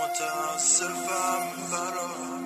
متاسفم برات.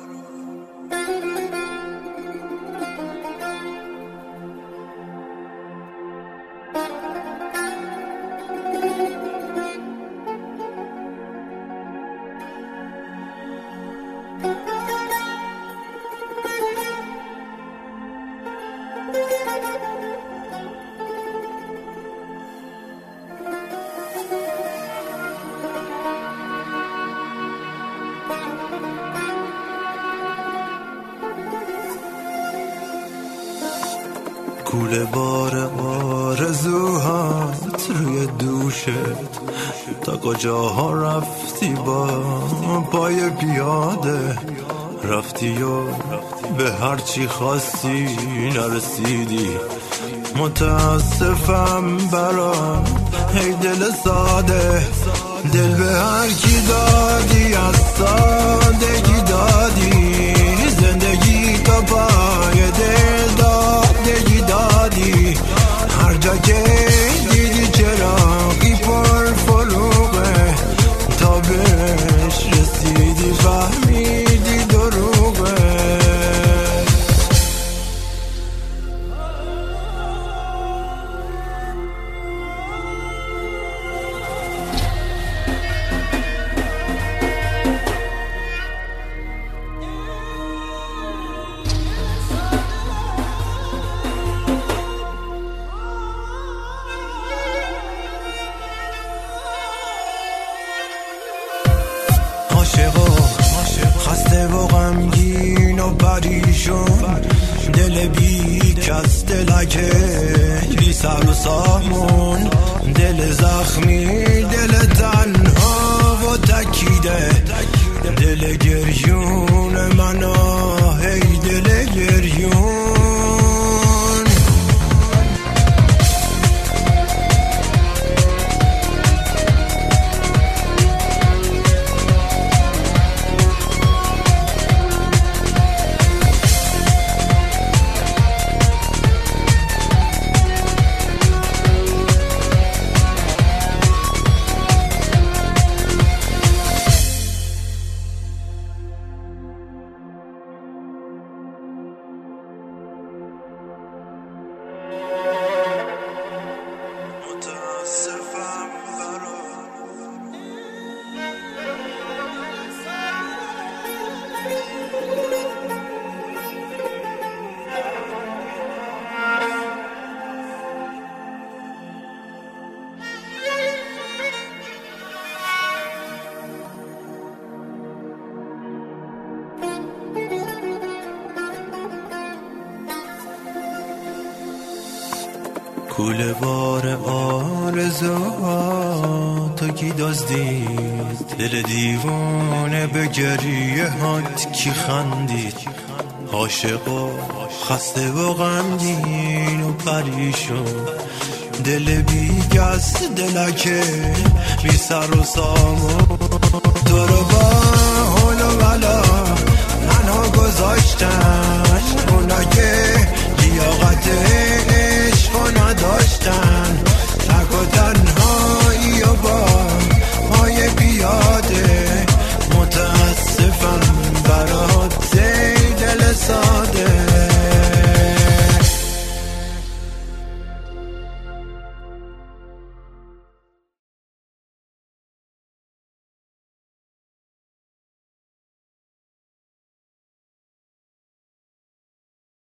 کوله بار آرزوهات روی دوشت، تا کجاها رفتی با پای پیاده، رفتی و به هرچی خواستی نرسیدی. متاسفم برات ای دل ساده، دل به هر کی دادی از سادگی دادی، زندگی تا پای دل دادگی دادی. هر جا که دیدی چراغی پر فروغه، تا بهش رسیدی فهمیدی دروغه. خسته و غمگین و پریشون، دل بی کس، دلکه بی سر و سامون، دل زخمی، دل تنها و تکیده، دل گریون منو هی دل گریون. کوله بار آرزوهاتو کی دزدید، دل دیوانه به گریه هات کی خندید. عاشق و خسته و غمگین و پریشون، دل بی کس، دلکه بی سر و سامون، تو رو با